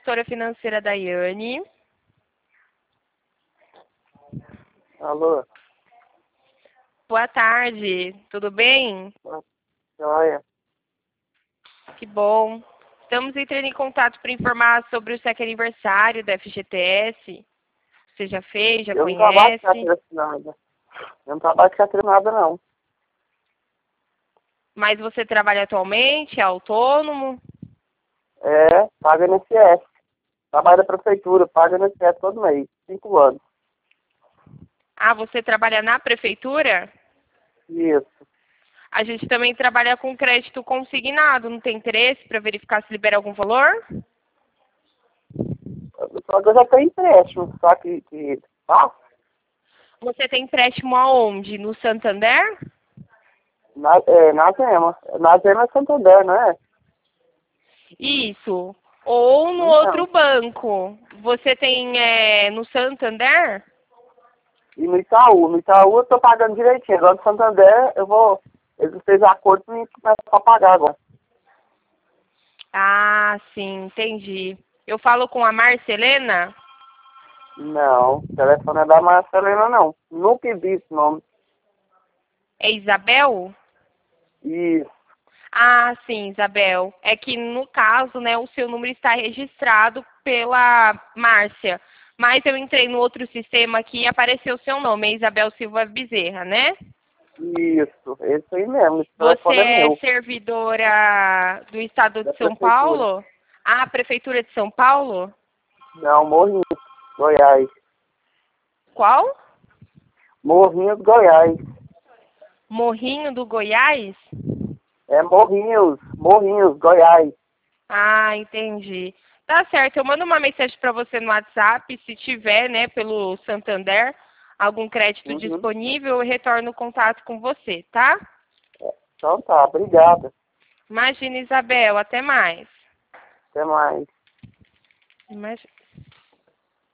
consultora financeira Daiane. Alô? Boa tarde, tudo bem? Joia. Que bom. Estamos entrando em contato para informar sobre o seu aniversário da FGTS. Você já fez, já Eu não trabalho conhece? com carteira assinada. Eu não trabalho com carteira assinada, não. Mas você trabalha atualmente, é autônomo? É, paga INSS. Trabalho da prefeitura, paga INSS todo mês. 5 anos. Ah, você trabalha na prefeitura? Isso. A gente também trabalha com crédito consignado. Não tem interesse para verificar se libera algum valor? Só que eu já tenho empréstimo, só que tá? Você tem empréstimo aonde? No Santander? Na Zema. Na Zema é Santander, não é? Isso. Ou no Então. outro banco. Você tem no Santander? E no Itaú. No Itaú eu tô pagando direitinho. Agora no Santander eu vou. Eles fez acordo e começam a pagar agora. Ah, sim, entendi. Eu falo com a Marcelena? Não, o telefone é da Marcelena, não. Nunca vi esse nome. É Isabel? Isso. Ah, sim, Isabel. É que no caso, né, o seu número está registrado pela Márcia. Mas eu entrei no outro sistema aqui e apareceu o seu nome, é Isabel Silva Bezerra, né? Isso, esse aí mesmo. Esse Você telefone é é meu. servidora do estado Da de São prefeitura. Paulo? Ah, Prefeitura de São Paulo? Não, Morrinhos, Goiás. Qual? Morrinhos, Goiás. Morrinho do Goiás? É Morrinhos, Goiás. Ah, entendi. Tá certo, eu mando uma mensagem para você no WhatsApp, se tiver, né, pelo Santander, algum crédito Uhum. disponível, eu retorno o contato com você, tá? Então tá, obrigada. Imagina, Isabel, até mais. Até mais. Imagina.